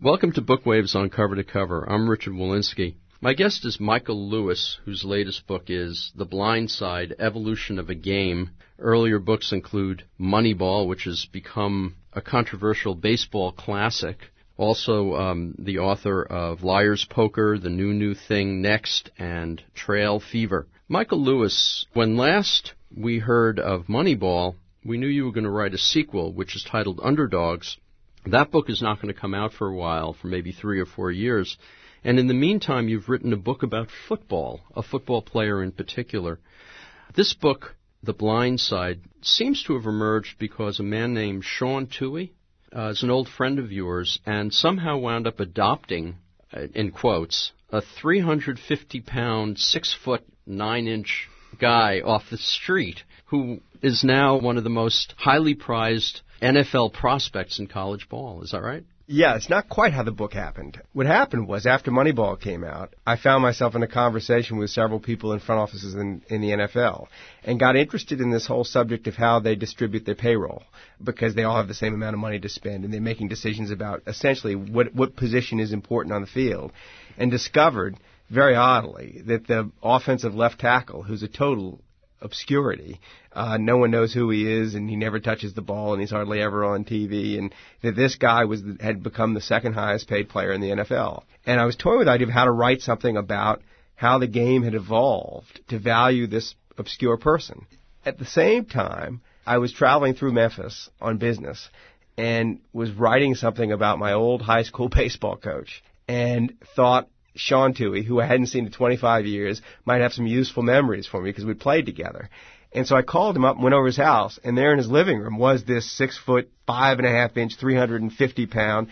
Welcome to Bookwaves on Cover to Cover. I'm Richard Walensky. My guest is Michael Lewis, whose latest book is The Blind Side, Evolution of a Game. Earlier books include Moneyball, which has become a controversial baseball classic. Also, the author of Liar's Poker, The New Thing Next, and Trail Fever. Michael Lewis, when last we heard of Moneyball, we knew you were going to write a sequel, which is titled Underdogs. That book is not going to come out for a while, for maybe 3 or 4 years. And in the meantime, you've written a book about football, a football player in particular. This book, The Blind Side, seems to have emerged because a man named Sean Tuohy is an old friend of yours and somehow wound up adopting, in quotes, a 350-pound, 6-foot, 9-inch guy off the street who is now one of the most highly prized NFL prospects in college ball. Is that right? Yeah, it's not quite how the book happened. What happened was, after Moneyball came out, I found myself in a conversation with several people in front offices in the NFL and got interested in this whole subject of how they distribute their payroll, because they all have the same amount of money to spend and they're making decisions about essentially what position is important on the field, and discovered, very oddly, that the offensive left tackle, who's a total obscurity. No one knows who he is, and he never touches the ball, and he's hardly ever on TV, and that this guy had become the second highest paid player in the NFL. And I was toying with the idea of how to write something about how the game had evolved to value this obscure person. At the same time, I was traveling through Memphis on business and was writing something about my old high school baseball coach, and thought Sean Tuohy, who I hadn't seen in 25 years, might have some useful memories for me because we played together. And so I called him up and went over his house, and there in his living room was this 6-foot, 5.5-inch, 350-pound,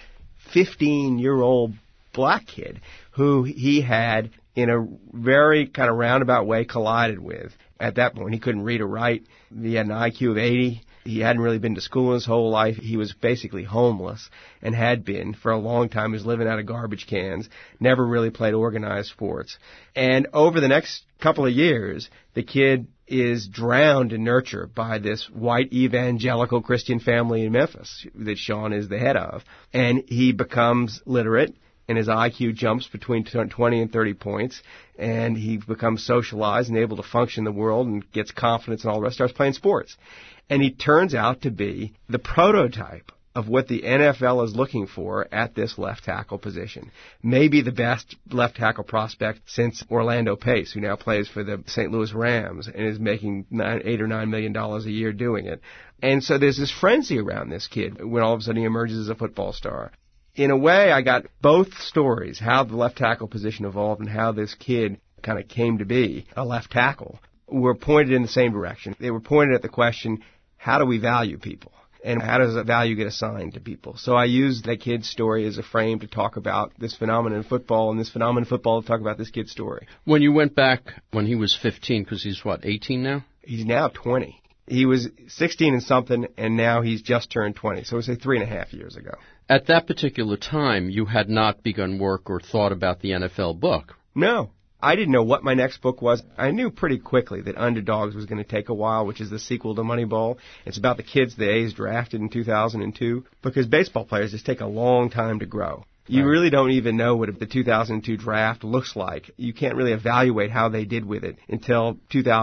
15-year-old black kid who he had, in a very kind of roundabout way, collided with. At that point, he couldn't read or write. He had an IQ of 80. He hadn't really been to school his whole life. He was basically homeless and had been for a long time. He was living out of garbage cans, never really played organized sports. And over the next couple of years, the kid is drowned in nurture by this white evangelical Christian family in Memphis that Sean is the head of. And he becomes literate, and his IQ jumps between 20 and 30 points, and he becomes socialized and able to function in the world and gets confidence and all the rest, starts playing sports. And he turns out to be the prototype of what the NFL is looking for at this left tackle position. Maybe the best left tackle prospect since Orlando Pace, who now plays for the St. Louis Rams and is making $8 or $9 million a year doing it. And so there's this frenzy around this kid when all of a sudden he emerges as a football star. In a way, I got both stories, how the left tackle position evolved and how this kid kind of came to be a left tackle, were pointed in the same direction. They were pointed at the question, how do we value people? And how does that value get assigned to people? So I used that kid's story as a frame to talk about this phenomenon in football, and this phenomenon in football to talk about this kid's story. When you went back when he was 15, because he's, 18 now? He's now 20. He was 16 and something, and now he's just turned 20. So say 3.5 years ago. At that particular time, you had not begun work or thought about the NFL book. No. I didn't know what my next book was. I knew pretty quickly that Underdogs was going to take a while, which is the sequel to Moneyball. It's about the kids the A's drafted in 2002, because baseball players just take a long time to grow. You really don't even know what the 2002 draft looks like. You can't really evaluate how they did with it until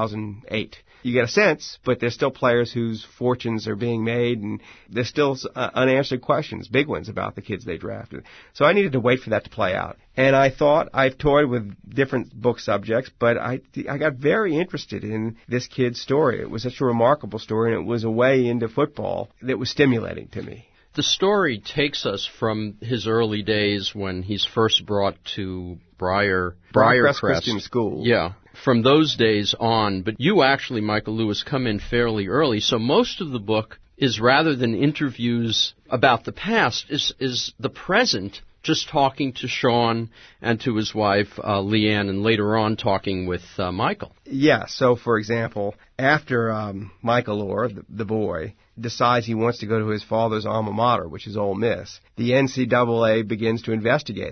2008. You get a sense, but there's still players whose fortunes are being made, and there's still unanswered questions, big ones, about the kids they drafted. So I needed to wait for that to play out. And I thought, I've toyed with different book subjects, but I got very interested in this kid's story. It was such a remarkable story, and it was a way into football that was stimulating to me. The story takes us from his early days when he's first brought to Briarcrest Christian School. Yeah, from those days on. But you actually, Michael Lewis, come in fairly early, so most of the book is, rather than interviews about the past, is the present, just talking to Sean and to his wife, Leanne, and later on talking with Michael. Yeah, so for example, after Michael Orr, the boy, decides he wants to go to his father's alma mater, which is Ole Miss, the NCAA begins to investigate them.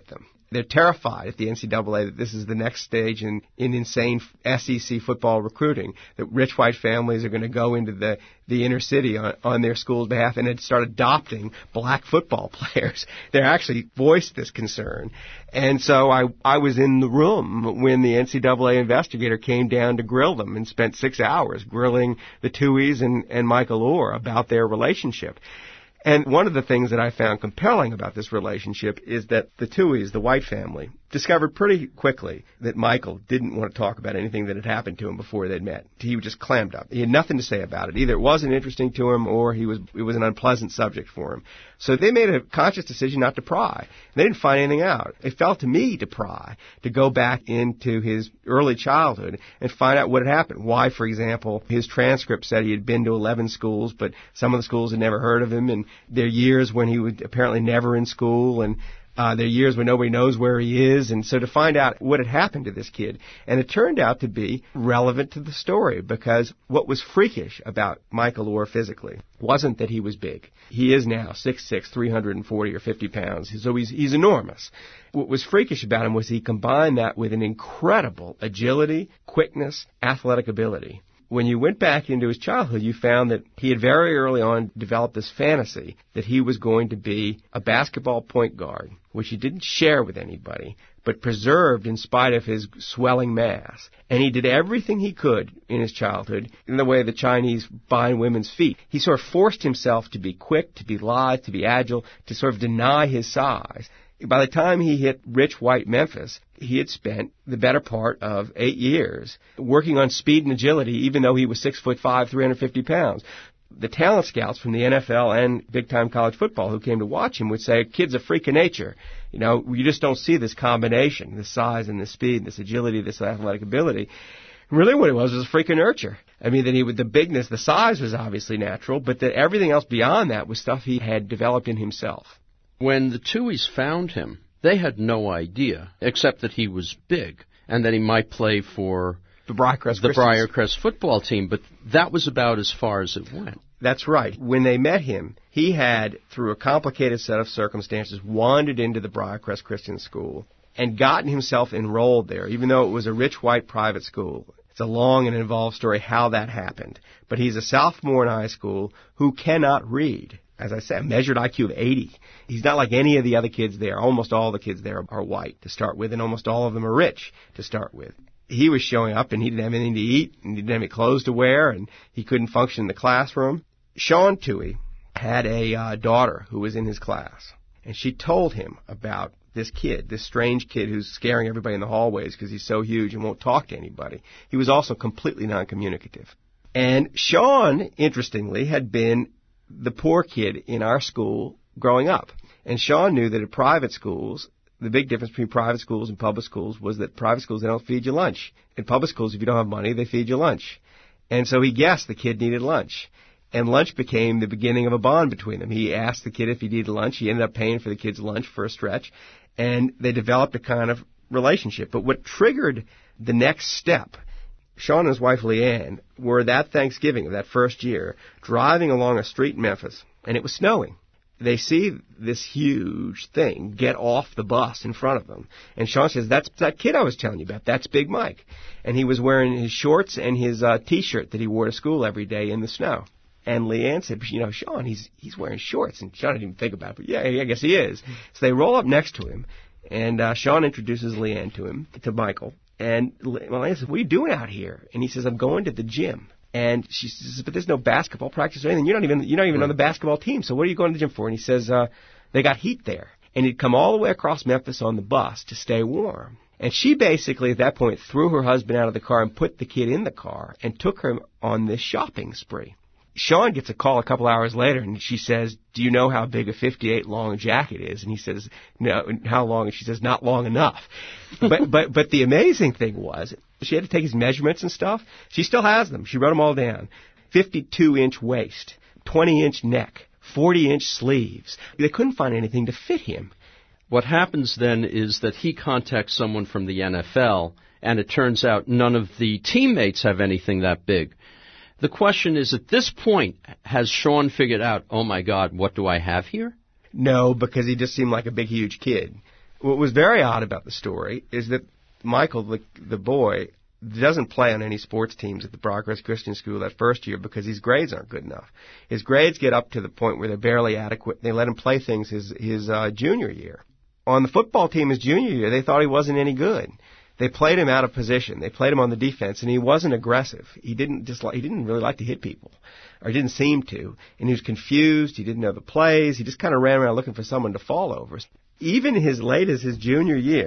They're terrified at the NCAA that this is the next stage in insane SEC football recruiting, that rich white families are going to go into the inner city on their school's behalf and start adopting black football players. They actually voiced this concern. And so I was in the room when the NCAA investigator came down to grill them and spent 6 hours grilling the Tuohys and Michael Oher about their relationship. And one of the things that I found compelling about this relationship is that the Tuohys, the white family, discovered pretty quickly that Michael didn't want to talk about anything that had happened to him before they'd met. He just clammed up. He had nothing to say about it. Either it wasn't interesting to him or it was an unpleasant subject for him. So they made a conscious decision not to pry. They didn't find anything out. It fell to me to pry, to go back into his early childhood and find out what had happened. Why, for example, his transcript said he had been to 11 schools, but some of the schools had never heard of him, and there are years when he was apparently never in school, and there are years when nobody knows where he is, and so to find out what had happened to this kid. And it turned out to be relevant to the story, because what was freakish about Michael Oher physically wasn't that he was big. He is now 6'6", 340 or 50 pounds, so he's enormous. What was freakish about him was he combined that with an incredible agility, quickness, athletic ability. When you went back into his childhood, you found that he had very early on developed this fantasy that he was going to be a basketball point guard, which he didn't share with anybody, but preserved in spite of his swelling mass. And he did everything he could in his childhood in the way the Chinese bind women's feet. He sort of forced himself to be quick, to be lithe, to be agile, to sort of deny his size. By the time he hit rich white Memphis, he had spent the better part of 8 years working on speed and agility, even though he was 6'5", 350 pounds. The talent scouts from the NFL and big-time college football who came to watch him would say, kid's a freak of nature. You know, you just don't see this combination, this size and this speed, this agility, this athletic ability. Really what it was a freak of nurture. I mean, that the bigness, the size was obviously natural, but that everything else beyond that was stuff he had developed in himself. When the Tuohys found him, they had no idea, except that he was big and that he might play for the Briarcrest football team, but that was about as far as it went. That's right. When they met him, he had, through a complicated set of circumstances, wandered into the Briarcrest Christian School and gotten himself enrolled there, even though it was a rich white private school. It's a long and involved story how that happened. But he's a sophomore in high school who cannot read. As I said, measured IQ of 80. He's not like any of the other kids there. Almost all the kids there are white to start with, and almost all of them are rich to start with. He was showing up, and he didn't have anything to eat, and he didn't have any clothes to wear, and he couldn't function in the classroom. Sean Tuohy had a daughter who was in his class, and she told him about this kid, this strange kid who's scaring everybody in the hallways because he's so huge and won't talk to anybody. He was also completely non-communicative. And Sean, interestingly, had been the poor kid in our school growing up. And Sean knew that at private schools, the big difference between private schools and public schools was that private schools, they don't feed you lunch. In public schools, if you don't have money, they feed you lunch. And so he guessed the kid needed lunch. And lunch became the beginning of a bond between them. He asked the kid if he needed lunch. He ended up paying for the kid's lunch for a stretch. And they developed a kind of relationship. But what triggered the next step, Sean and his wife Leanne were that Thanksgiving of that first year driving along a street in Memphis, and it was snowing. They see this huge thing get off the bus in front of them. And Sean says, that's that kid I was telling you about. That's Big Mike. And he was wearing his shorts and his T-shirt that he wore to school every day in the snow. And Leanne said, you know, Sean, he's wearing shorts. And Sean didn't even think about it, but yeah, I guess he is. So they roll up next to him, and Sean introduces Leanne to Michael. And Leanne says, what are you doing out here? And he says, I'm going to the gym. And she says, but there's no basketball practice or anything. You're not even on the basketball team. So what are you going to the gym for? And he says, they got heat there. And he'd come all the way across Memphis on the bus to stay warm. And she basically, at that point, threw her husband out of the car and put the kid in the car and took him on this shopping spree. Sean gets a call a couple hours later, and she says, do you know how big a 58 long jacket is? And he says, no, how long? And she says, not long enough. But the amazing thing was, she had to take his measurements and stuff. She still has them. She wrote them all down. 52-inch waist, 20-inch neck, 40-inch sleeves. They couldn't find anything to fit him. What happens then is that he contacts someone from the NFL, and it turns out none of the teammates have anything that big. The question is, at this point, has Sean figured out, oh, my God, what do I have here? No, because he just seemed like a big, huge kid. What was very odd about the story is that Michael, the boy, doesn't play on any sports teams at the Brockwest Christian School that first year because his grades aren't good enough. His grades get up to the point where they're barely adequate. They let him play things his junior year. On the football team his junior year, they thought he wasn't any good. They played him out of position. They played him on the defense, and he wasn't aggressive. He didn't really like to hit people, or he didn't seem to. And he was confused. He didn't know the plays. He just kind of ran around looking for someone to fall over. Even as late as his junior year,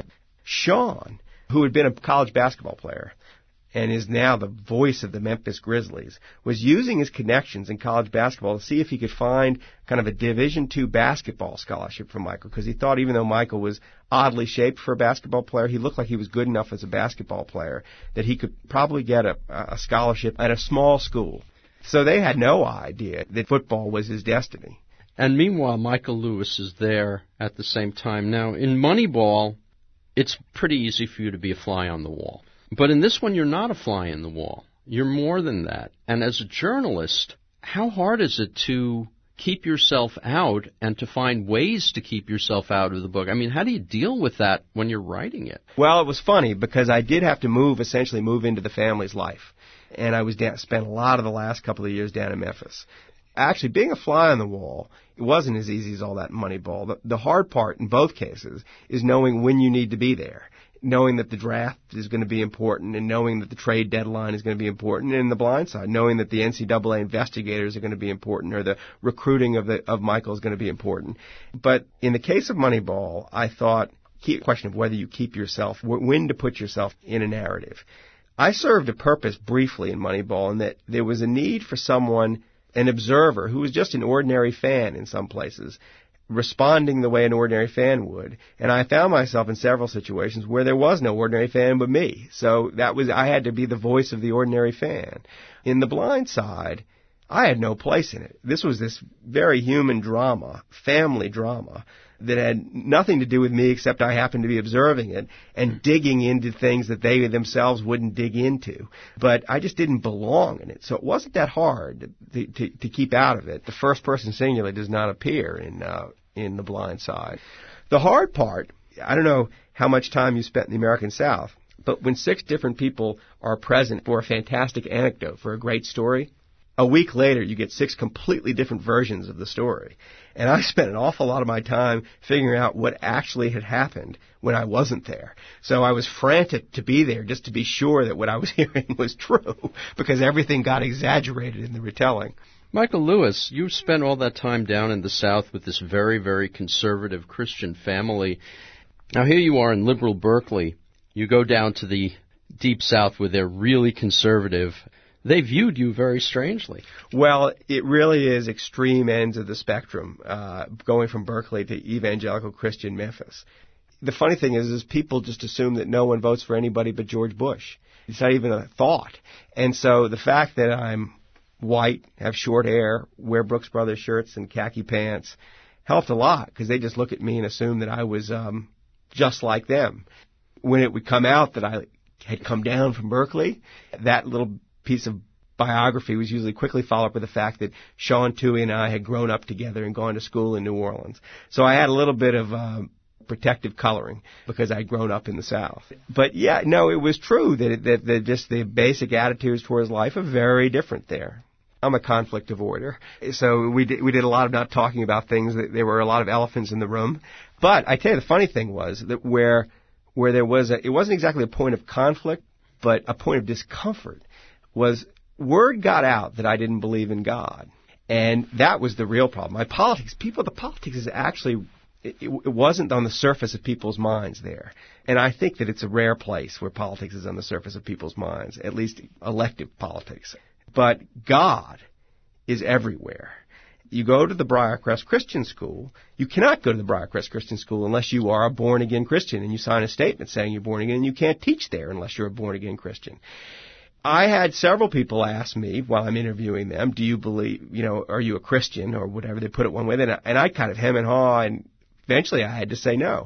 Sean, who had been a college basketball player and is now the voice of the Memphis Grizzlies, was using his connections in college basketball to see if he could find kind of a Division II basketball scholarship for Michael, because he thought even though Michael was oddly shaped for a basketball player, he looked like he was good enough as a basketball player that he could probably get a scholarship at a small school. So they had no idea that football was his destiny. And meanwhile, Michael Lewis is there at the same time. Now, in Moneyball, it's pretty easy for you to be a fly on the wall. But in this one, you're not a fly in the wall. You're more than that. And as a journalist, how hard is it to keep yourself out and to find ways to keep yourself out of the book? I mean, how do you deal with that when you're writing it? Well, it was funny because I did have to essentially move into the family's life. And I spent a lot of the last couple of years down in Memphis. Actually, being a fly on the wall, it wasn't as easy as all that Moneyball. The hard part in both cases is knowing when you need to be there, knowing that the draft is going to be important, and knowing that the trade deadline is going to be important, and the blind side, knowing that the NCAA investigators are going to be important, or the recruiting of Michael is going to be important. But in the case of Moneyball, I thought, the question of whether you keep yourself, when to put yourself in a narrative. I served a purpose briefly in Moneyball in that there was a need for someone, an observer, who was just an ordinary fan in some places, responding the way an ordinary fan would. And I found myself in several situations where there was no ordinary fan but me. So I had to be the voice of the ordinary fan. In The Blind Side, I had no place in it. This was this very human drama, family drama, that had nothing to do with me except I happened to be observing it and digging into things that they themselves wouldn't dig into. But I just didn't belong in it. So it wasn't that hard to keep out of it. The first person singular does not appear in The Blind Side. The hard part, I don't know how much time you spent in the American South, but when 6 different people are present for a fantastic anecdote, for a great story, a week later you get 6 completely different versions of the story. And I spent an awful lot of my time figuring out what actually had happened when I wasn't there. So I was frantic to be there just to be sure that what I was hearing was true, because everything got exaggerated in the retelling. Michael Lewis, you spent all that time down in the South with this very, very conservative Christian family. Now here you are in liberal Berkeley. You go down to the Deep South where they're really conservative. They viewed you very strangely. Well, it really is extreme ends of the spectrum, going from Berkeley to evangelical Christian Memphis. The funny thing is people just assume that no one votes for anybody but George Bush. It's not even a thought. And so the fact that I'm white, have short hair, wear Brooks Brothers shirts and khaki pants helped a lot, because they just look at me and assume that I was just like them. When it would come out that I had come down from Berkeley, that little piece of biography was usually quickly followed up with the fact that Sean Toohey and I had grown up together and gone to school in New Orleans. So I had a little bit of protective coloring because I'd grown up in the South. But yeah, no, it was true that just the basic attitudes towards life are very different there. I'm a conflict avoider, so we did a lot of not talking about things. There were a lot of elephants in the room. But I tell you, the funny thing was that where there was it wasn't exactly a point of conflict, but a point of discomfort, was word got out that I didn't believe in God. And that was the real problem. The politics is actually, it wasn't on the surface of people's minds there. And I think that it's a rare place where politics is on the surface of people's minds, at least elective politics. But God is everywhere. You go to the Briarcrest Christian School. You cannot go to the Briarcrest Christian School unless you are a born-again Christian and you sign a statement saying you're born again. You can't teach there unless you're a born-again Christian. I had several people ask me while I'm interviewing them, do you believe, are you a Christian or whatever, they put it one way. And I kind of hem and haw, and eventually I had to say no.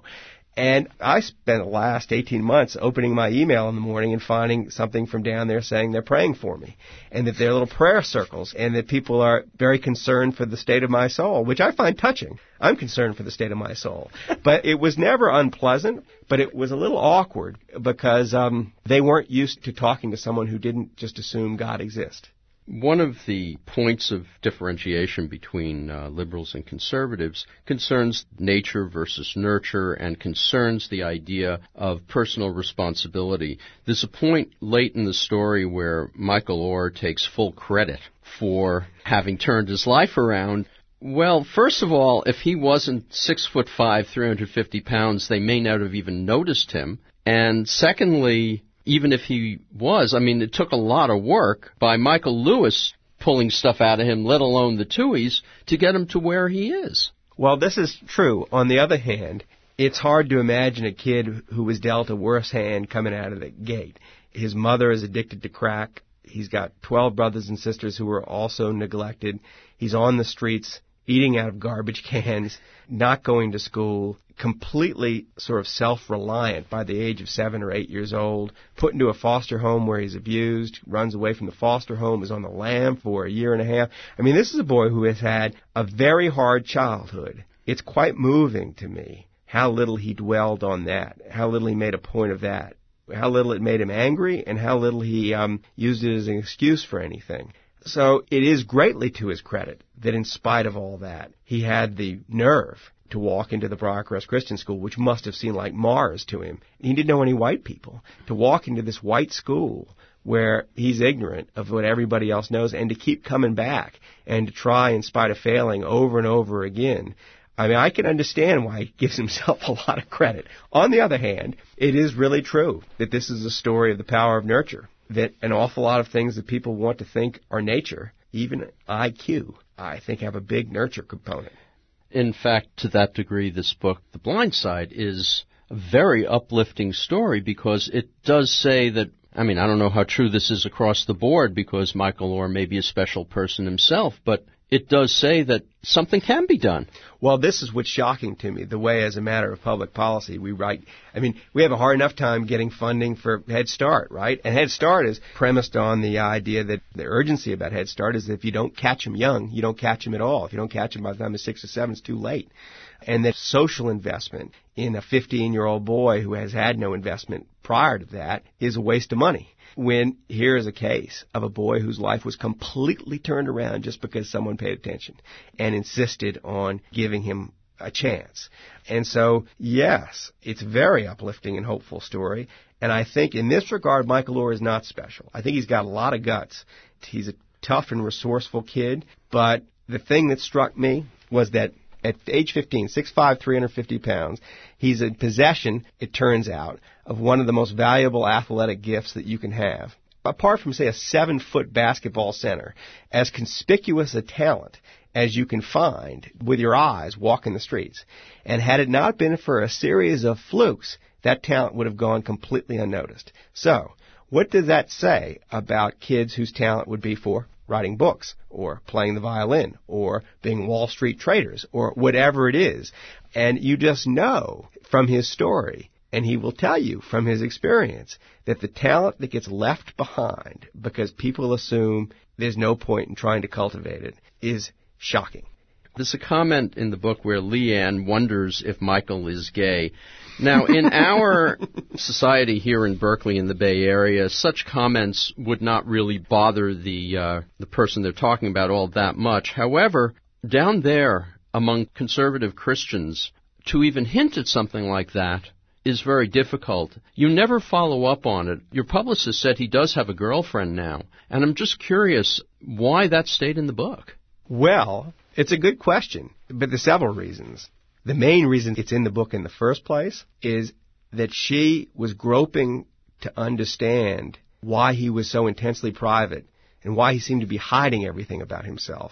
And I spent the last 18 months opening my email in the morning and finding something from down there saying they're praying for me, and that there are little prayer circles, and that people are very concerned for the state of my soul, which I find touching. I'm concerned for the state of my soul. But it was never unpleasant, but it was a little awkward because they weren't used to talking to someone who didn't just assume God exists. One of the points of differentiation between liberals and conservatives concerns nature versus nurture and concerns the idea of personal responsibility. There's a point late in the story where Michael Oher takes full credit for having turned his life around. Well, first of all, if he wasn't 6'5", 350 pounds, they may not have even noticed him. And secondly, even if he was, I mean, it took a lot of work by Michael Lewis pulling stuff out of him, let alone the Tuohys, to get him to where he is. Well, this is true. On the other hand, it's hard to imagine a kid who was dealt a worse hand coming out of the gate. His mother is addicted to crack. He's got 12 brothers and sisters who are also neglected. He's on the streets, eating out of garbage cans, not going to school, completely sort of self-reliant by the age of 7 or 8 years old, put into a foster home where he's abused, runs away from the foster home, is on the lam for a year and a half. I mean, this is a boy who has had a very hard childhood. It's quite moving to me how little he dwelled on that, how little he made a point of that, how little it made him angry, and how little he used it as an excuse for anything. So it is greatly to his credit that in spite of all that, he had the nerve to walk into the Briarcrest Christian School, which must have seemed like Mars to him. He didn't know any white people. To walk into this white school where he's ignorant of what everybody else knows, and to keep coming back and to try, in spite of failing, over and over again. I mean, I can understand why he gives himself a lot of credit. On the other hand, it is really true that this is a story of the power of nurture, that an awful lot of things that people want to think are nature, even IQ, I think have a big nurture component. In fact, to that degree, this book, The Blind Side, is a very uplifting story because it does say that, I mean, I don't know how true this is across the board because Michael Oher may be a special person himself, but it does say that something can be done. Well, this is what's shocking to me, the way as a matter of public policy we write. I mean, we have a hard enough time getting funding for Head Start, right? And Head Start is premised on the idea that the urgency about Head Start is that if you don't catch them young, you don't catch them at all. If you don't catch them by the time they're 6 or 7, it's too late. And that social investment in a 15-year-old boy who has had no investment prior to that is a waste of money. When here is a case of a boy whose life was completely turned around just because someone paid attention and insisted on giving him a chance. And so, yes, it's a very uplifting and hopeful story. And I think in this regard, Michael Oher is not special. I think he's got a lot of guts. He's a tough and resourceful kid. But the thing that struck me was that at age 15, 6'5", 350 pounds, he's in possession, it turns out, of one of the most valuable athletic gifts that you can have. Apart from, say, a 7-foot basketball center, as conspicuous a talent as you can find with your eyes walking the streets. And had it not been for a series of flukes, that talent would have gone completely unnoticed. So, what does that say about kids whose talent would be for writing books, or playing the violin, or being Wall Street traders, or whatever it is? And you just know from his story, and he will tell you from his experience, that the talent that gets left behind because people assume there's no point in trying to cultivate it is shocking. There's a comment in the book where Leanne wonders if Michael is gay. Now, in our society here in Berkeley in the Bay Area, such comments would not really bother the person they're talking about all that much. However, down there among conservative Christians, to even hint at something like that is very difficult. You never follow up on it. Your publicist said he does have a girlfriend now, and I'm just curious why that stayed in the book. Well, it's a good question, but there's several reasons. The main reason it's in the book in the first place is that she was groping to understand why he was so intensely private and why he seemed to be hiding everything about himself.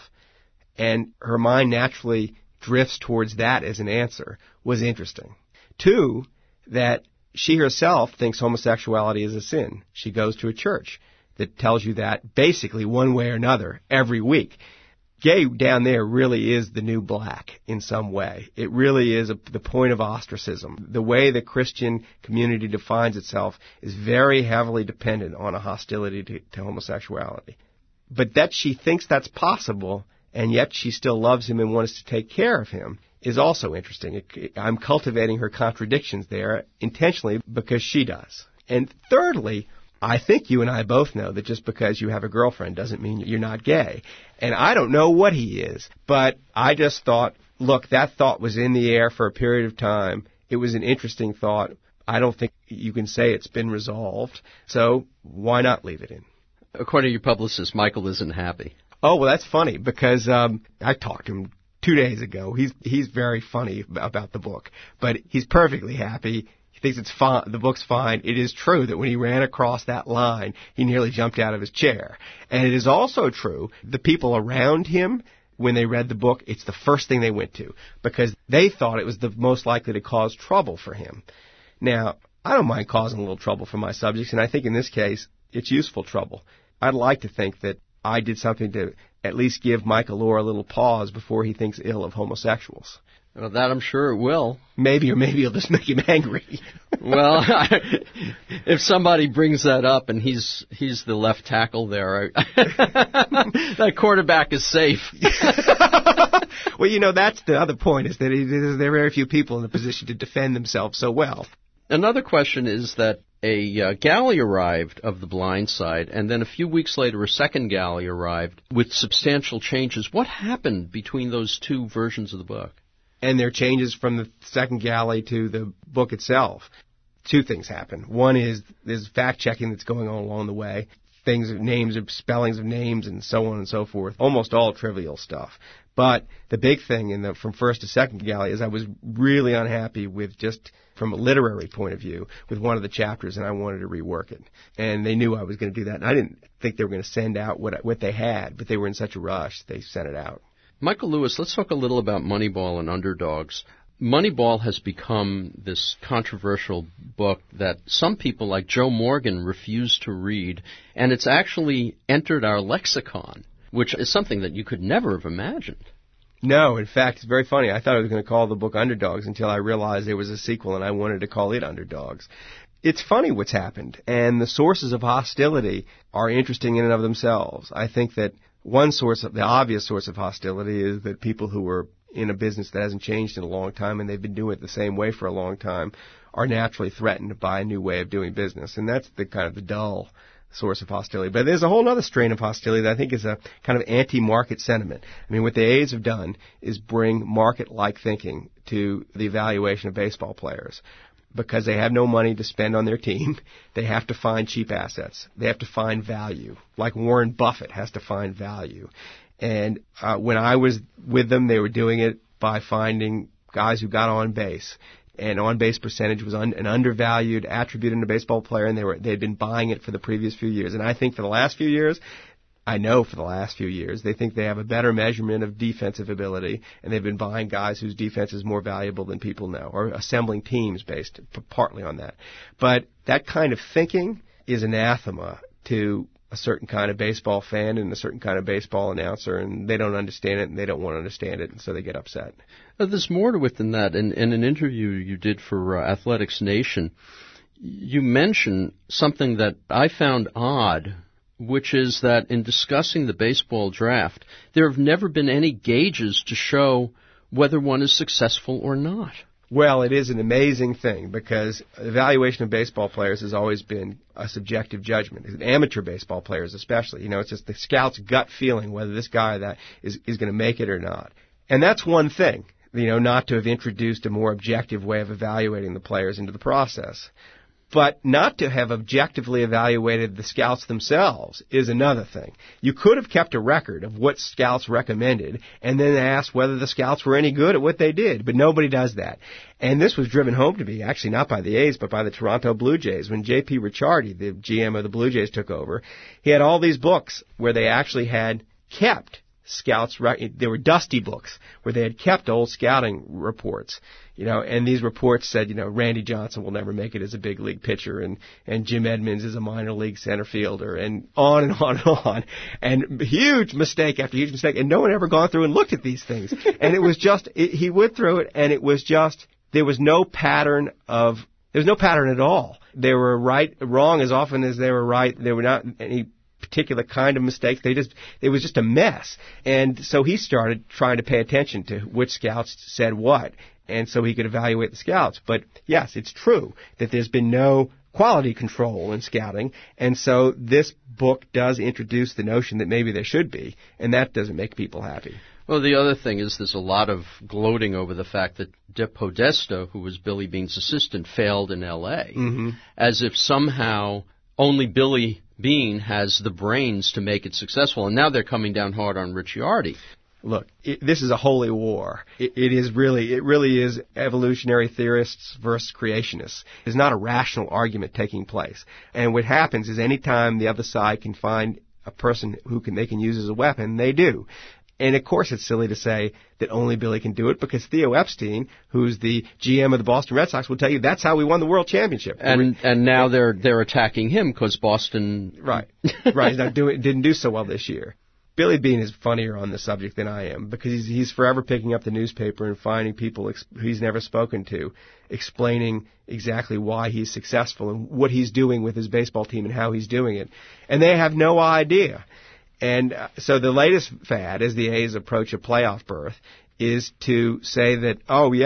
And her mind naturally drifts towards that as an answer was interesting. 2, that she herself thinks homosexuality is a sin. She goes to a church that tells you that basically one way or another every week. Gay down there really is the new black in some way. It really is the point of ostracism. The way the Christian community defines itself is very heavily dependent on a hostility to homosexuality. But that she thinks that's possible, and yet she still loves him and wants to take care of him, is also interesting. I'm cultivating her contradictions there intentionally because she does. And thirdly, I think you and I both know that just because you have a girlfriend doesn't mean you're not gay. And I don't know what he is, but I just thought, look, that thought was in the air for a period of time. It was an interesting thought. I don't think you can say it's been resolved, so why not leave it in? According to your publicist, Michael isn't happy. Oh, well, that's funny because I talked to him 2 days ago. He's very funny about the book, but he's perfectly happy. He thinks it's fine. The book's fine. It is true that when he ran across that line, he nearly jumped out of his chair. And it is also true the people around him, when they read the book, it's the first thing they went to because they thought it was the most likely to cause trouble for him. Now, I don't mind causing a little trouble for my subjects, and I think in this case, it's useful trouble. I'd like to think that I did something to at least give Mike Allure a little pause before he thinks ill of homosexuals. Well, that I'm sure it will. Maybe it'll just make him angry. Well, if somebody brings that up and he's the left tackle there, that quarterback is safe. Well, that's the other point, is that there are very few people in a position to defend themselves so well. Another question is that a galley arrived of The Blind Side, and then a few weeks later a second galley arrived with substantial changes. What happened between those two versions of the book? And there are changes from the second galley to the book itself. Two things happen. One is there's fact-checking that's going on along the way. Names, spellings of names, and so on and so forth. Almost all trivial stuff. But the big thing from first to second galley is I was really unhappy with, just from a literary point of view, with one of the chapters, and I wanted to rework it. And they knew I was going to do that. And I didn't think they were going to send out what they had, but they were in such a rush, they sent it out. Michael Lewis, let's talk a little about Moneyball and Underdogs. Moneyball has become this controversial book that some people like Joe Morgan refuse to read, and it's actually entered our lexicon, which is something that you could never have imagined. No, in fact, it's very funny. I thought I was going to call the book Underdogs until I realized there was a sequel, and I wanted to call it Underdogs. It's funny what's happened, and the sources of hostility are interesting in and of themselves. I think that the obvious source of hostility is that people who are in a business that hasn't changed in a long time and they've been doing it the same way for a long time are naturally threatened by a new way of doing business. And that's the kind of the dull source of hostility. But there's a whole other strain of hostility that I think is a kind of anti-market sentiment. I mean, what the A's have done is bring market-like thinking to the evaluation of baseball players. Because they have no money to spend on their team, they have to find cheap assets. They have to find value, like Warren Buffett has to find value. And when I was with them, they were doing it by finding guys who got on base. And on-base percentage was an undervalued attribute in a baseball player, and they had been buying it for the previous few years. And I think for the last few years, they think they have a better measurement of defensive ability, and they've been buying guys whose defense is more valuable than people know, or assembling teams based partly on that. But that kind of thinking is anathema to a certain kind of baseball fan and a certain kind of baseball announcer, and they don't understand it, and they don't want to understand it, and so they get upset. There's more to it than that. In an interview you did for Athletics Nation, you mentioned something that I found odd, which is that in discussing the baseball draft, there have never been any gauges to show whether one is successful or not. Well, it is an amazing thing because evaluation of baseball players has always been a subjective judgment. Amateur baseball players especially. It's just the scout's gut feeling whether this guy or that is going to make it or not. And that's one thing, not to have introduced a more objective way of evaluating the players into the process. But not to have objectively evaluated the scouts themselves is another thing. You could have kept a record of what scouts recommended and then asked whether the scouts were any good at what they did, but nobody does that. And this was driven home to me, actually not by the A's, but by the Toronto Blue Jays. When J.P. Ricciardi, the GM of the Blue Jays, took over, he had all these books where they actually had kept scouts. They were dusty books where they had kept old scouting reports. And these reports said, Randy Johnson will never make it as a big league pitcher, and Jim Edmonds is a minor league center fielder, and on and on and on. And huge mistake after huge mistake, and no one ever gone through and looked at these things. And it was just, he went through it, and it was just, there was no pattern at all. They were wrong as often as they were right. There were not any particular kind of mistakes. It was just a mess. And so he started trying to pay attention to which scouts said what, and so he could evaluate the scouts. But yes, it's true that there's been no quality control in scouting, and so this book does introduce the notion that maybe there should be, and that doesn't make people happy. Well, the other thing is there's a lot of gloating over the fact that De Podesta, who was Billy Beane's assistant, failed in L.A., as if somehow only Billy Beane has the brains to make it successful, and now they're coming down hard on Ricciardi. Look, this is a holy war. It really is evolutionary theorists versus creationists. There's not a rational argument taking place. And what happens is anytime the other side can find a person they can use as a weapon, they do. And of course it's silly to say that only Billy can do it, because Theo Epstein, who's the GM of the Boston Red Sox, will tell you that's how we won the World Championship. And now they're attacking him because Boston didn't do so well this year. Billy Beane is funnier on the subject than I am, because he's forever picking up the newspaper and finding people he's never spoken to, explaining exactly why he's successful and what he's doing with his baseball team and how he's doing it. And they have no idea. And so the latest fad, as the A's approach a playoff berth, is to say that,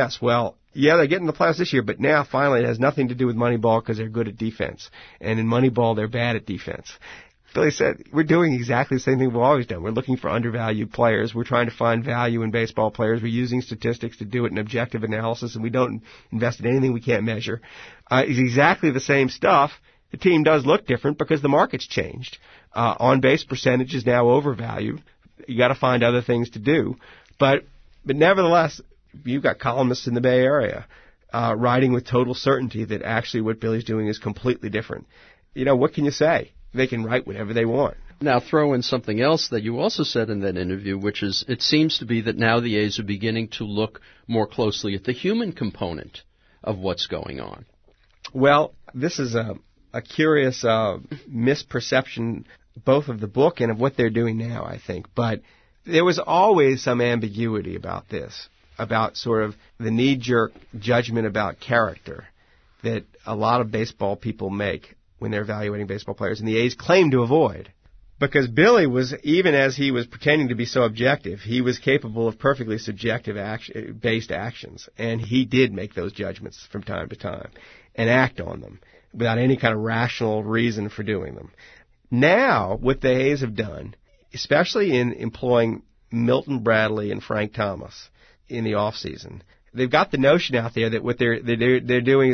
they're getting the playoffs this year, but now finally it has nothing to do with Moneyball because they're good at defense. And in Moneyball, they're bad at defense. Billy said, we're doing exactly the same thing we've always done. We're looking for undervalued players. We're trying to find value in baseball players. We're using statistics to do it in objective analysis, and we don't invest in anything we can't measure. It's exactly the same stuff. The team does look different because the market's changed. On-base percentage is now overvalued. You got to find other things to do. But nevertheless, you've got columnists in the Bay Area writing with total certainty that actually what Billy's doing is completely different. What can you say? They can write whatever they want. Now throw in something else that you also said in that interview, which is it seems to be that now the A's are beginning to look more closely at the human component of what's going on. Well, this is a curious misperception both of the book and of what they're doing now, I think. But there was always some ambiguity about this, about sort of the knee-jerk judgment about character that a lot of baseball people make when they're evaluating baseball players, and the A's claim to avoid. Because Billy was, even as he was pretending to be so objective, he was capable of perfectly subjective based actions, and he did make those judgments from time to time and act on them without any kind of rational reason for doing them. Now, what the A's have done, especially in employing Milton Bradley and Frank Thomas in the off season, they've got the notion out there that what they're doing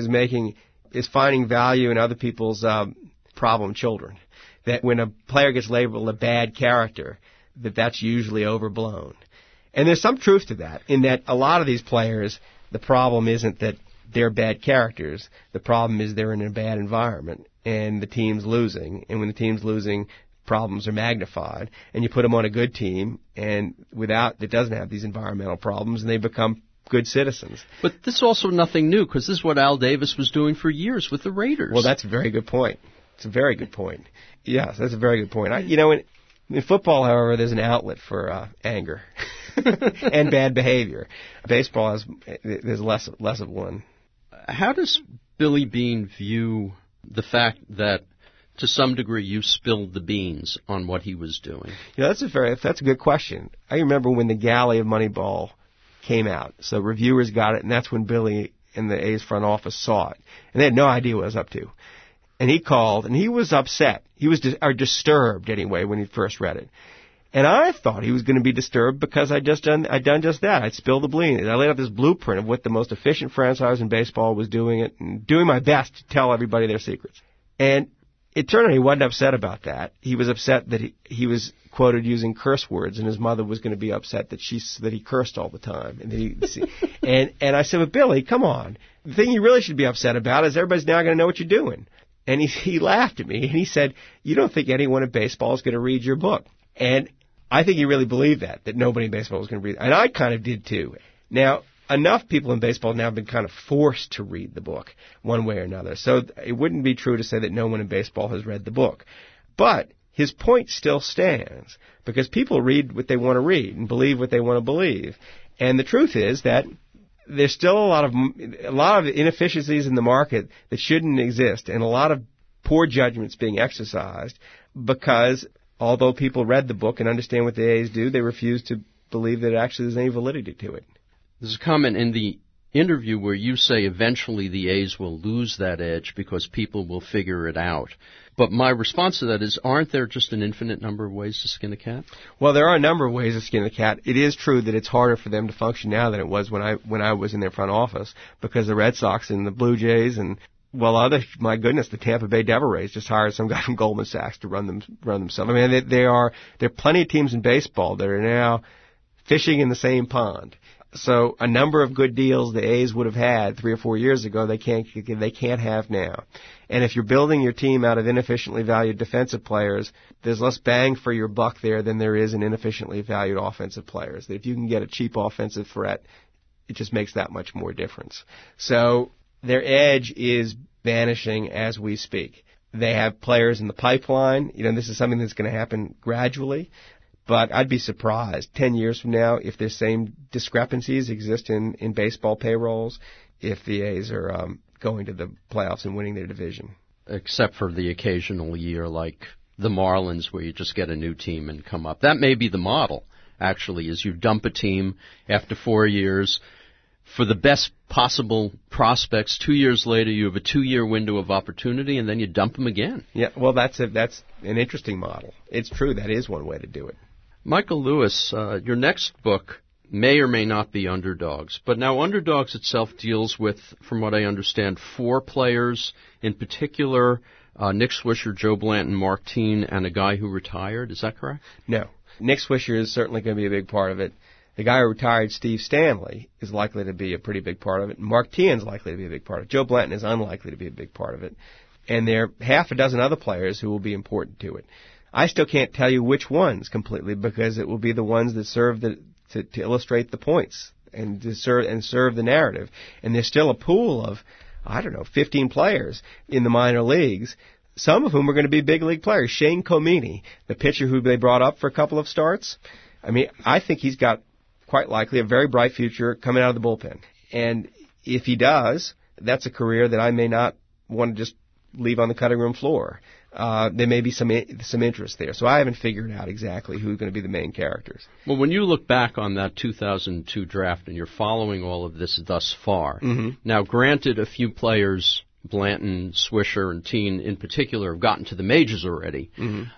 is finding value in other people's problem children. That when a player gets labeled a bad character, that's usually overblown. And there's some truth to that, in that a lot of these players, the problem isn't that they're bad characters. The problem is they're in a bad environment, and the team's losing. And when the team's losing, problems are magnified. And you put them on a good team, and that doesn't have these environmental problems, and they become good citizens. But this is also nothing new, because this is what Al Davis was doing for years with the Raiders. Well, that's a very good point. It's a very good point. Yes, that's a very good point. In football, however, there's an outlet for anger and bad behavior. Baseball there's less of one. How does Billy Beane view the fact that, to some degree, you spilled the beans on what he was doing? That's a good question. I remember when the galley of Moneyball came out. So reviewers got it, and that's when Billy and the A's front office saw it. And they had no idea what I was up to. And he called, and he was upset. He was disturbed, anyway, when he first read it. And I thought he was going to be disturbed because I'd done just that. I'd spilled the beans. I laid out this blueprint of what the most efficient franchise in baseball was doing it, and doing my best to tell everybody their secrets. And it turned out he wasn't upset about that. He was upset that he was quoted using curse words, and his mother was going to be upset that he cursed all the time. And I said, "But Billy, come on. The thing you really should be upset about is everybody's now going to know what you're doing." And he laughed at me, and he said, "You don't think anyone in baseball is going to read your book?" And I think he really believed that nobody in baseball was going to read it. And I kind of did too. Now, enough people in baseball now have been kind of forced to read the book one way or another. So it wouldn't be true to say that no one in baseball has read the book. But his point still stands, because people read what they want to read and believe what they want to believe. And the truth is that there's still a lot of inefficiencies in the market that shouldn't exist, and a lot of poor judgments being exercised because although people read the book and understand what the A's do, they refuse to believe that actually there's any validity to it. There's a comment in the interview where you say eventually the A's will lose that edge because people will figure it out. But my response to that is, aren't there just an infinite number of ways to skin a cat? Well, there are a number of ways to skin a cat. It is true that it's harder for them to function now than it was when I was in their front office, because the Red Sox and the Blue Jays and, well, my goodness, the Tampa Bay Devil Rays just hired some guy from Goldman Sachs to run themselves. I mean, there are plenty of teams in baseball that are now fishing in the same pond. So a number of good deals the A's would have had 3 or 4 years ago, they can't have now. And if you're building your team out of inefficiently valued defensive players, there's less bang for your buck there than there is in inefficiently valued offensive players. If you can get a cheap offensive threat, it just makes that much more difference. So their edge is vanishing as we speak. They have players in the pipeline. This is something that's going to happen gradually. But I'd be surprised 10 years from now if the same discrepancies exist in baseball payrolls, if the A's are going to the playoffs and winning their division. Except for the occasional year like the Marlins, where you just get a new team and come up. That may be the model, actually, is you dump a team after 4 years for the best possible prospects. 2 years later, you have a 2-year window of opportunity, and then you dump them again. Yeah, well, that's an interesting model. It's true. That is one way to do it. Michael Lewis, your next book may or may not be Underdogs, but now Underdogs itself deals with, from what I understand, 4 players in particular, Nick Swisher, Joe Blanton, Mark Teene, and a guy who retired. Is that correct? No. Nick Swisher is certainly going to be a big part of it. The guy who retired, Steve Stanley, is likely to be a pretty big part of it. Mark Teene is likely to be a big part of it. Joe Blanton is unlikely to be a big part of it. And there are half a dozen other players who will be important to it. I still can't tell you which ones completely, because it will be the ones that serve to illustrate the points and to serve the narrative. And there's still a pool of, 15 players in the minor leagues, some of whom are going to be big league players. Shane Comini, the pitcher who they brought up for a couple of starts, I think he's got quite likely a very bright future coming out of the bullpen. And if he does, that's a career that I may not want to just leave on the cutting room floor. There may be some interest there. So I haven't figured out exactly who's going to be the main characters. Well, when you look back on that 2002 draft and you're following all of this thus far, Now granted, a few players, Blanton, Swisher, and Teene in particular, have gotten to the majors already,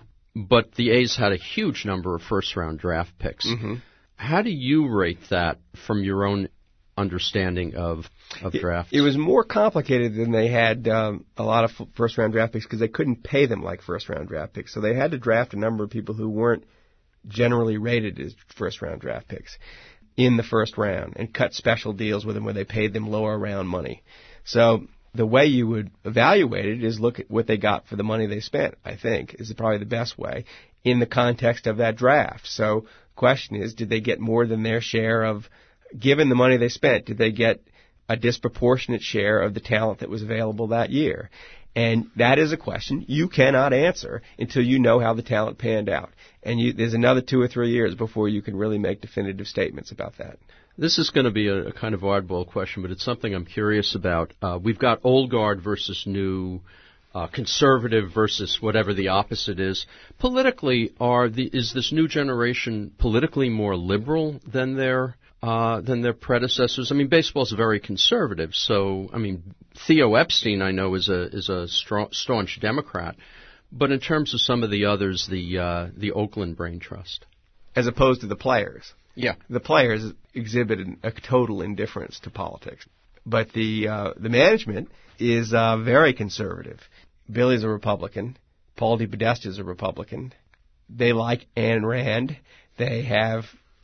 but the A's had a huge number of first-round draft picks. How do you rate that from your own understanding of drafts? It was more complicated than they had a lot of first-round draft picks, because they couldn't pay them like first-round draft picks. So they had to draft a number of people who weren't generally rated as first-round draft picks in the first round and cut special deals with them where they paid them lower round money. So the way you would evaluate it is look at what they got for the money they spent, I think, is probably the best way in the context of that draft. So the question is, did they get more than their share of, given the money they spent, did they get a disproportionate share of the talent that was available that year? And that is a question you cannot answer until you know how the talent panned out. And there's another 2 or 3 years before you can really make definitive statements about that. This is going to be a kind of oddball question, but it's something I'm curious about. We've got old guard versus new, conservative versus whatever the opposite is. Politically, is this new generation politically more liberal than their predecessors? Baseball's very conservative. So, Theo Epstein, I know, is a staunch Democrat. But in terms of some of the others, the Oakland Brain Trust, as opposed to the players. Yeah, the players exhibit a total indifference to politics, but the management is very conservative. Billy's a Republican. Paul DePodesta is a Republican. They like Ayn Rand. They have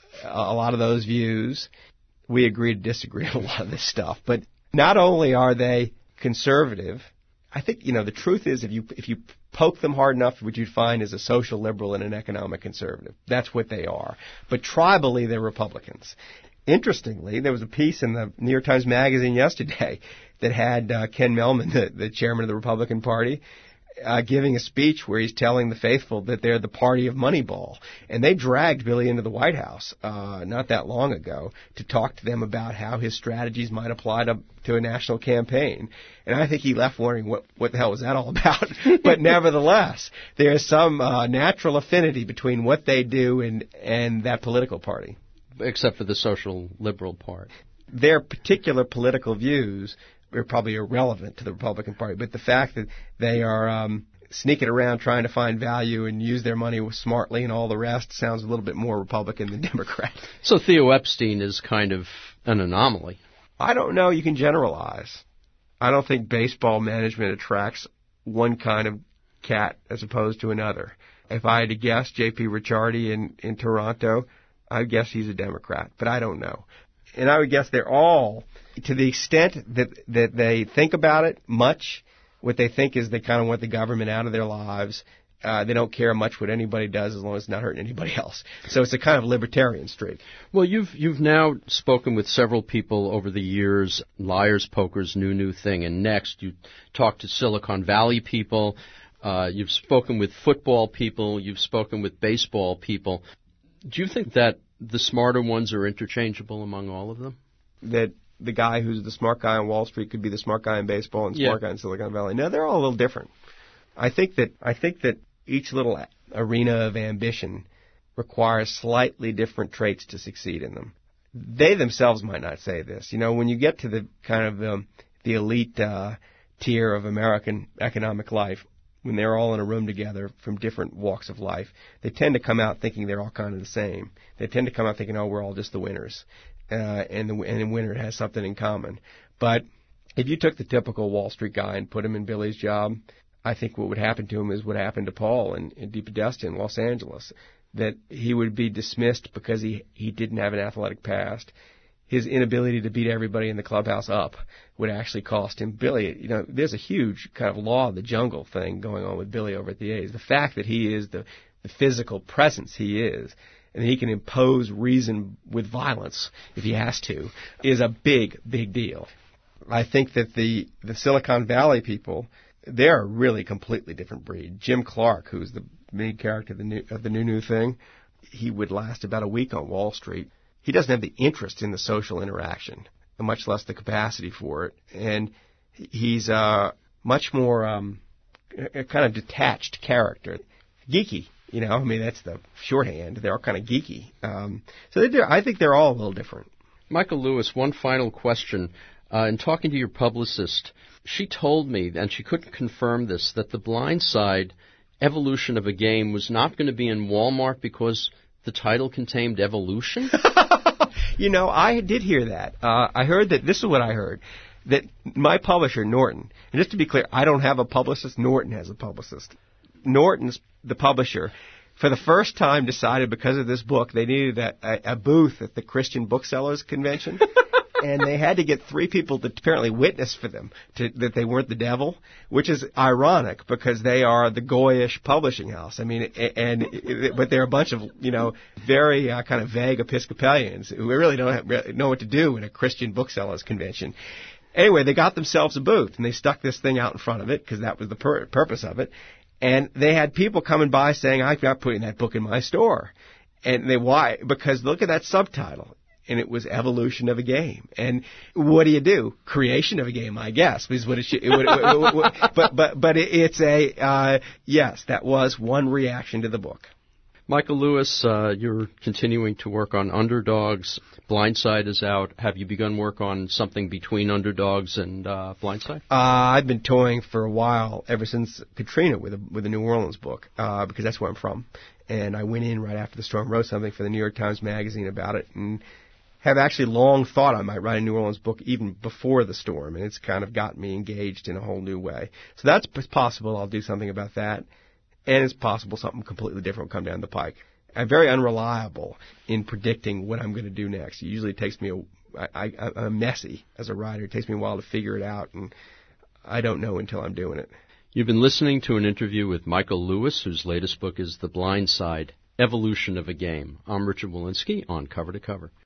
a lot of those views. We agree to disagree on a lot of this stuff. But not only are they conservative, I think, the truth is if you poke them hard enough, what you'd find is a social liberal and an economic conservative. That's what they are. But tribally, they're Republicans. interestingly, there was a piece in the New York Times Magazine yesterday that had Ken Mehlman, the chairman of the Republican Party, giving a speech where he's telling the faithful that they're the party of Moneyball. And they dragged Billy into the White House not that long ago to talk to them about how his strategies might apply to a national campaign. And I think he left wondering what the hell was that all about. But nevertheless, there's some natural affinity between what they do and that political party. Except for the social liberal part. Their particular political views are probably irrelevant to the Republican Party, but the fact that they are sneaking around trying to find value and use their money smartly and all the rest sounds a little bit more Republican than Democrat. So Theo Epstein is kind of an anomaly. I don't know. You can generalize. I don't think baseball management attracts one kind of cat as opposed to another. If I had to guess, J.P. Ricciardi in Toronto, I'd guess he's a Democrat, but I don't know. And I would guess they're all, to the extent that they think about it much, what they think is they kind of want the government out of their lives. They don't care much what anybody does as long as it's not hurting anybody else. So it's a kind of libertarian streak. Well, you've now spoken with several people over the years, Liar's Poker's new thing, and next you talked to Silicon Valley people, you've spoken with football people, you've spoken with baseball people. Do you think that the smarter ones are interchangeable among all of them? That the guy who's the smart guy on Wall Street could be the smart guy in baseball and smart guy in Silicon Valley. No, they're all a little different. I think that each little arena of ambition requires slightly different traits to succeed in them. They themselves might not say this. You know, when you get to the kind of the elite tier of American economic life, when they're all in a room together from different walks of life, they tend to come out thinking they're all kind of the same. They tend to come out thinking, oh, we're all just the winners, and the winner has something in common. But if you took the typical Wall Street guy and put him in Billy's job, I think what would happen to him is what happened to Paul in DePodesta in Los Angeles, that he would be dismissed because he didn't have an athletic past. His inability to beat everybody in the clubhouse up would actually cost him. Billy, you know, there's a huge kind of law of the jungle thing going on with Billy over at the A's. The fact that he is the physical presence he is, and he can impose reason with violence if he has to, is a big, big deal. I think that the Silicon Valley people, they're a really completely different breed. Jim Clark, who's the main character of the new thing, he would last about a week on Wall Street. He doesn't have the interest in the social interaction, much less the capacity for it. And he's much more a kind of detached character. Geeky, you know. I mean, that's the shorthand. They're all kind of geeky. I think they're all a little different. Michael Lewis, one final question. In talking to your publicist, she told me, and she couldn't confirm this, that The Blind Side, Evolution of a Game, was not going to be in Walmart because the title contained evolution? You know, I did hear that. I heard that, this is what I heard, that my publisher, Norton, and just to be clear, I don't have a publicist, Norton has a publicist. Norton's the publisher. For the first time decided because of this book, they needed a booth at the Christian Booksellers Convention. And they had to get 3 people to apparently witness for them that they weren't the devil, which is ironic because they are the Goyish publishing house. I mean, but they're a bunch of, you know, very kind of vague Episcopalians who really don't know what to do in a Christian Booksellers Convention. Anyway, they got themselves a booth and they stuck this thing out in front of it because that was the purpose of it. And they had people coming by saying, "I'm not putting that book in my store." And why? Because look at that subtitle. And it was Evolution of a Game. And what do? Creation of a game, I guess, is what it should. But it's yes, that was one reaction to the book. Michael Lewis, you're continuing to work on Underdogs. Blindside is out. Have you begun work on something between Underdogs and Blindside? I've been toying for a while, ever since Katrina, with a New Orleans book, because that's where I'm from. And I went in right after the storm, wrote something for the New York Times Magazine about it, and have actually long thought I might write a New Orleans book even before the storm, and it's kind of got me engaged in a whole new way. So that's possible. I'll do something about that. And it's possible something completely different will come down the pike. I'm very unreliable in predicting what I'm going to do next. It usually takes me I'm messy as a writer. It takes me a while to figure it out, and I don't know until I'm doing it. You've been listening to an interview with Michael Lewis, whose latest book is The Blind Side, Evolution of a Game. I'm Richard Wolinsky on Cover to Cover.